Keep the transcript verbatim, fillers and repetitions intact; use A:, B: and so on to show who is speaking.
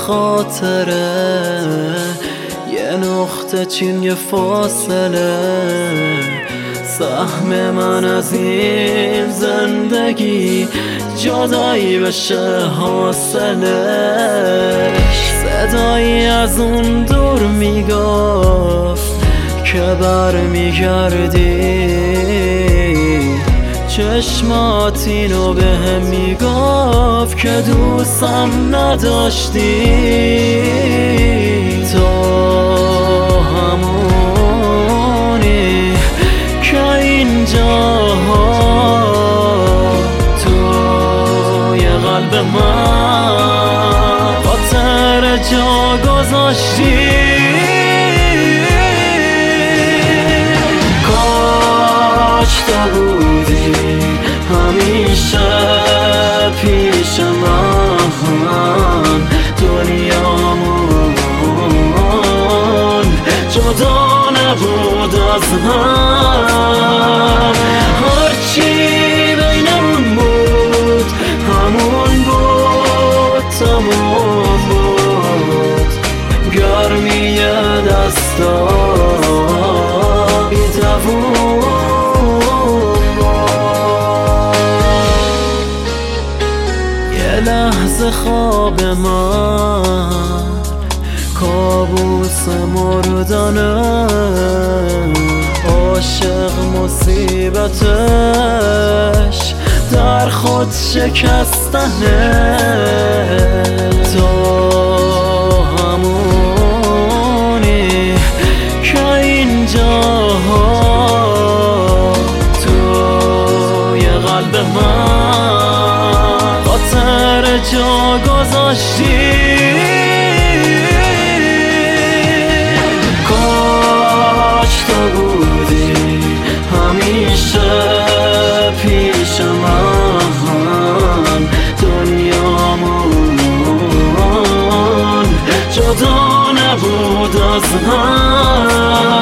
A: خاطره، یه نقطه چین یه فاصله، سهم من از این زندگی جدایی بشه حاصلش. صدایی از اون دور میگفت که بر میگردی، چشمات اینو به هم میگفت که دوستم نداشتی. تو همونی که اینجاها توی قلب من خاطر جا گذاشتی. کاش تو بودی همیشه پیش من، دنیامون جدا نبود از هم. هرچی بینمون بود همون بود، تموم بود. گرمی دستا بی دووم، یه لحظه خواب من کابوس مردنه، عاشق مصیبتش در خود شکستنه. تو همونی که اینجاها توی قلب من خاطر جا گذاشتی. کاش تو بودی همیشه پیش من، دنیامون جدا نبود از هم.